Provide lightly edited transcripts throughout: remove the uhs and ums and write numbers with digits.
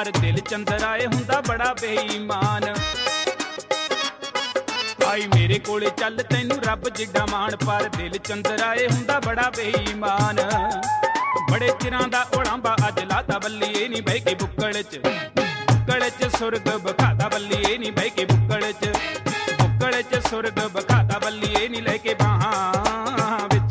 पर दिल चंद्राए हुंदा बड़ा बेईमान। आई मेरे कोले चल तैनू रब जिड्डा मान, पर दिल चंद्राए हुंदा बड़ा बेईमान। बड़े चिरां दा ओलांबा अज लाता बल्लीए नी बह के बुक्कड़ च सुरग बखाता बल्लीए नी बह के बुक्कड़ च सुरग बखाता बल्लीए नी लेके बाहां विच।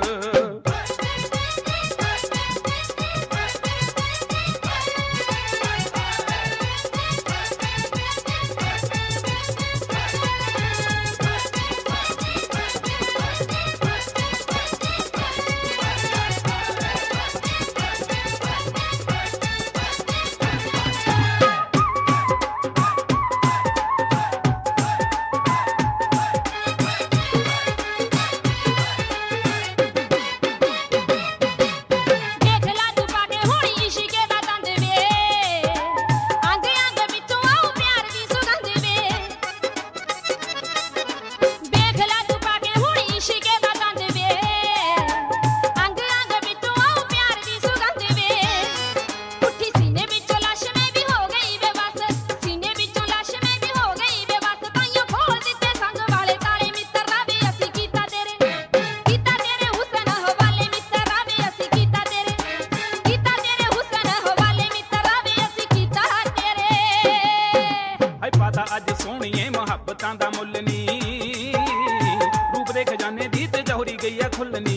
अज सोहणीए मुहब्बतां दा मुल नी, रूप दे खजाने दी ते जौहरी गई है खुलनी।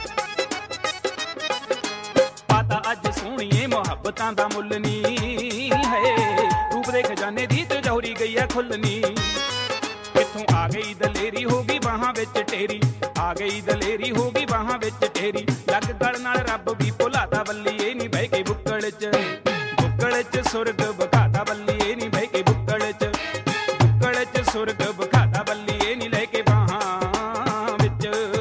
पाता अज सोहणीए मुहब्बतां दा मुल नी है, रूप दे खजाने दी ते जौहरी गई है खुलनी। कित्थों आ गई दलेरी होगी बाहां विच टेरी, आ गई दलेरी होगी बाहां विच टेरी। लग गल नाल रब भी भुलाता बल्लीए नी बह के बुक्कड़ च सुरग बखाता बल्लीए नी बह के बुक्कड़ च सुरग बखाता बल्लीए नी लेके बाहां विच।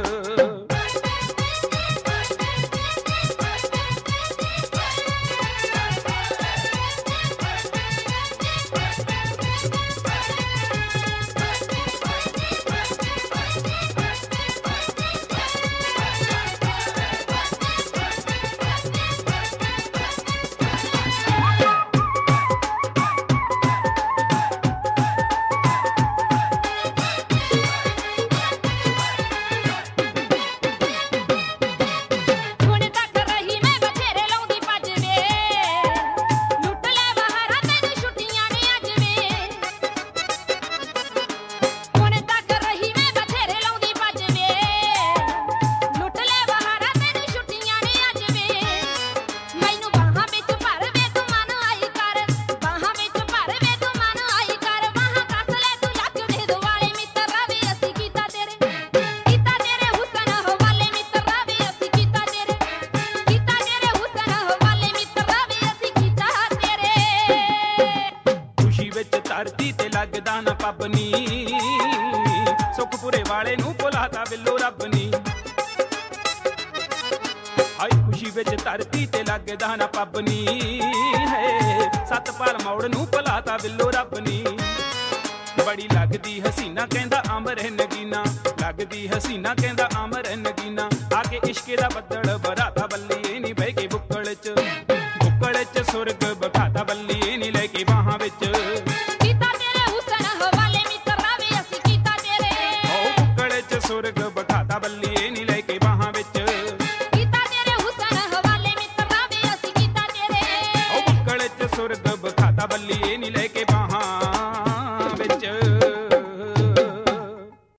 धरती ते लगदा ना पबनी, सुखपुरे वाले नू भुलाता बिल्लो रब नी। हाय खुशी विच धरती ते लगदा ना पबनी है, सतपाल मौड़ नू भुलाता बिल्लो रब नी। बड़ी लगदी हसीना कहंदा अमर नगीना, लगदी हसीना कहंदा अमर नगीना। आके इश्के दा बदल बराता बल्लीए नी बह के बुक्कड़ च सुरग बखाता बल्लीए नी लेके बाहां विच। सुरग बखाता बल्लीए नी लेके बाहां विच। कीता तेरे हुसन हवाले मित्रा वे असीं कीता तेरे। ओ बुक्कड़ च सुरग बखाता बल्लीए नी लेके बाहां